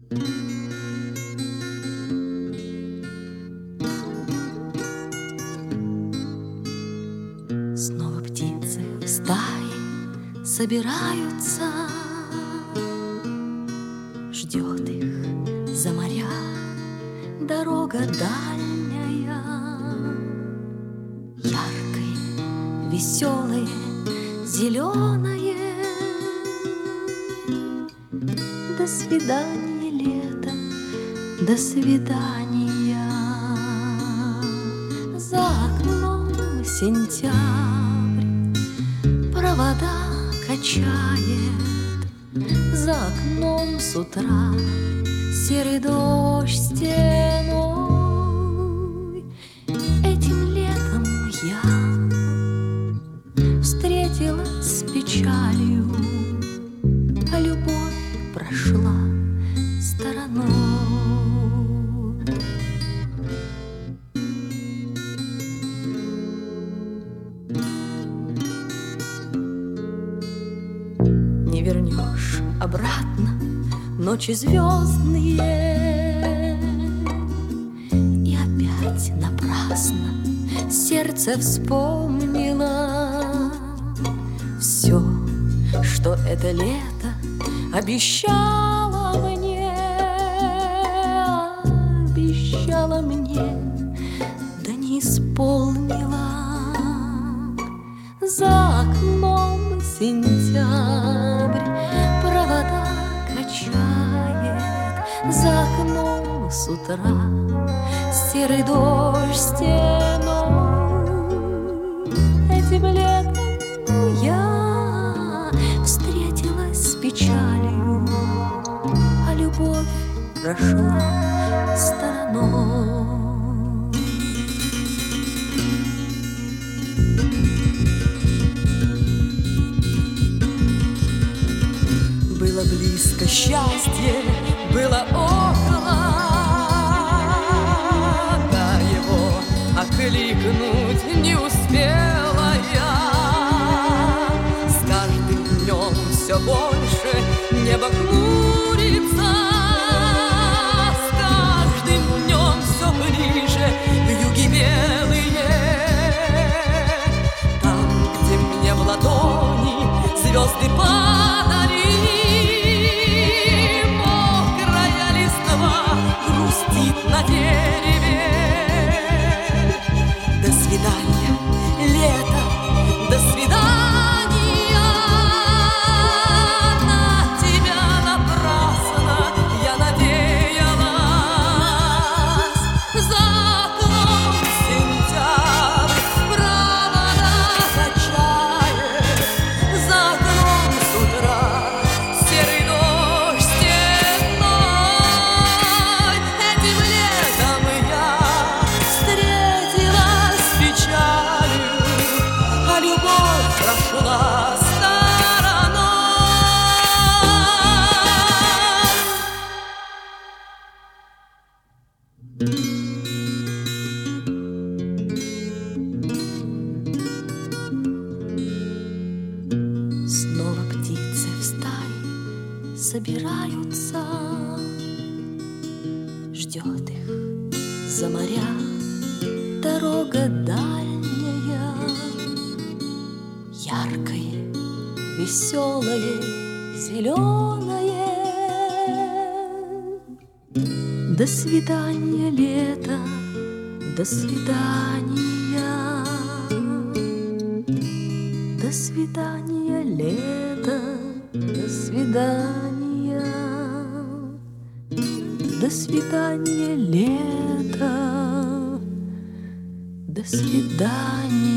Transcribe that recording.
Снова птицы в стае собираются, ждет их за моря дорога дальняя. Яркое, веселое, зеленое. До свидания, лето, до свидания. За окном сентябрь провода качает. За окном с утра серый дождь стеной. Этим летом я встретилась с печалью, а любовь прошла стороной. Не вернешь обратно ночи звездные, и опять напрасно сердце вспомнило все, что это лето обещала мне, да не исполнила. За окном сентябрь провода качает. За окном с утра серый дождь стеной. Этим летом я встретилась с печалью, а любовь прошла стороной. Было близко счастье, было около, да его окликнуть не успела я. С каждым днем все больше небо хмурится, с каждым днем все ближе вьюги белые. Там, где мне в ладони звезды падали, мокрая листва грустит на дереве. До свидания, лето, до свидания. На тебя напрасно я надеялась. За окном сентябрь провода качает. За окном с утра серый дождь стеной. Этим летом я встретилась с печалью, а любовь прошла стороной. Снова птицы в стае собираются, ждет их за моря дорога дальняя. Яркое, веселое, зеленое. До свидания, лето, до свидания. До свидания, лето, до свидания. До свидания, лето, до свидания.